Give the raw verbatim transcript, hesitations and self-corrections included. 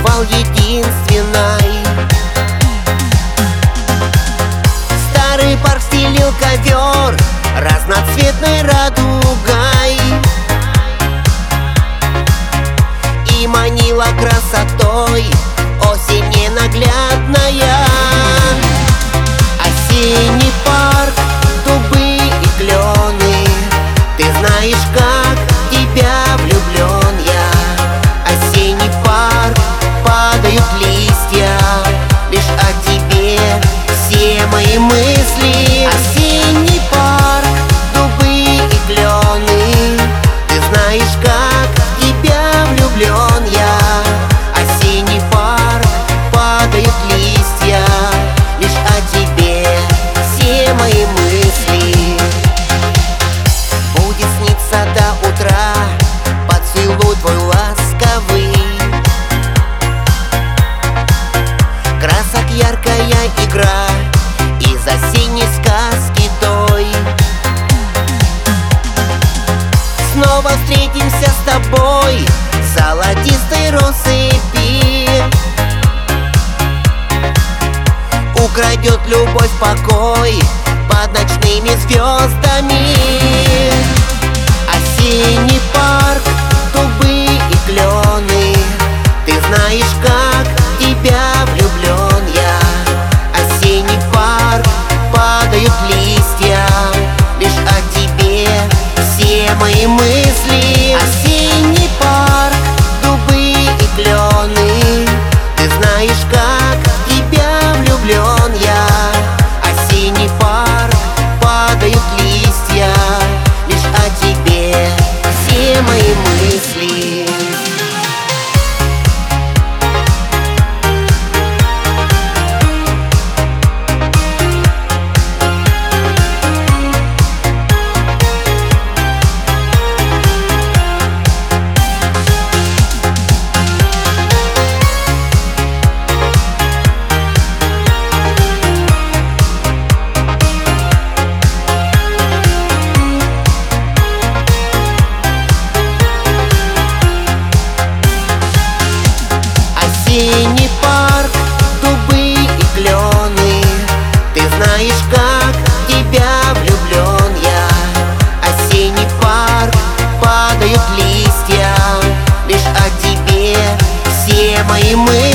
бывал единственной. Старый парк стелил ковер разноцветной радугой и манила красотой осень ненаглядная. Осенний парк, дубы и клены, ты знаешь, как в тебя влюблен я. Осенний парк, падают листья, лишь о тебе все мои мысли. Осенний парк, дубы и клены, ты знаешь, как в тебя влюблен я. Осенний парк, падают листья, лишь о тебе все мои мысли. Будет сниться до утра поцелуй твой ласковый, красок яркая игра из осенней сказки той. Снова встретимся с тобой в золотистой россыпи, украдет любовь покой под ночными звездами. Осенний парк, дубы и клены, ты знаешь, как в тебя влюблен я. Осенний парк, падают листья, лишь о тебе все мои мысли. Осенний парк, дубы и клены, ты знаешь, как в тебя влюблен я. Осенний парк, падают листья, лишь о тебе все мои мысли. Осенний парк, дубы и клены, ты знаешь, как в тебя влюблен я. Осенний парк, падают листья, лишь о тебе все мои мысли.